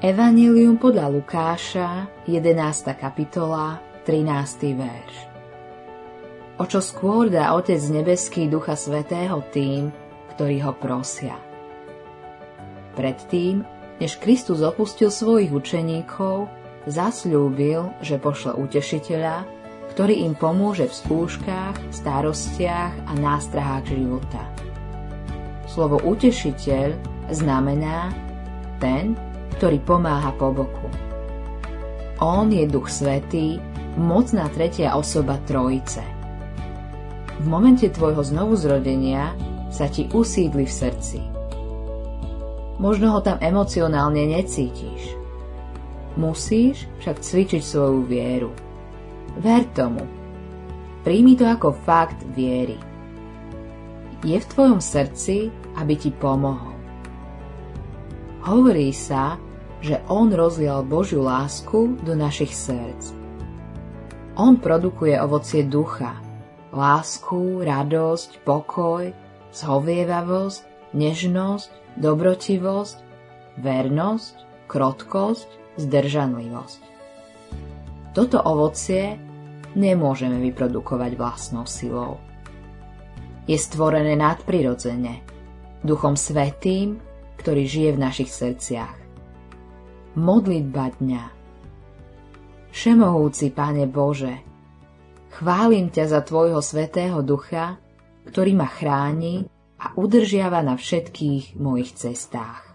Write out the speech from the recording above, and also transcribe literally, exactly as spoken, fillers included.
Evanjelium podľa Lukáša, jedenásta kapitola, trinásty verš. O čo skôr dá Otec nebeský Ducha Svätého tým, ktorí ho prosia. Predtým, než Kristus opustil svojich učeníkov, zasľúbil, že pošle Utešiteľa, ktorý im pomôže v skúškach, starostiach a nástrahách života. Slovo Utešiteľ znamená ten, ktorý pomáha po boku. On je Duch Svätý, mocná tretia osoba Trojice. V momente tvojho znovuzrodenia sa ti usídli v srdci. Možno ho tam emocionálne necítiš. Musíš však cvičiť svoju vieru. Ver tomu. Príjmi to ako fakt viery. Je v tvojom srdci, aby ti pomohol. Hovorí sa, že on rozlial Božiu lásku do našich srdc. On produkuje ovocie ducha, lásku, radosť, pokoj, zhovievavosť, nežnosť, dobrotivosť, vernosť, krotkosť, zdržanlivosť. Toto ovocie nemôžeme vyprodukovať vlastnou silou. Je stvorené nadprirodzene, Duchom Svätým, ktorý žije v našich srdciach. Modlitba dňa. Všemohúci Pane Bože, chválim ťa za tvojho Svätého Ducha, ktorý ma chráni a udržiava na všetkých mojich cestách.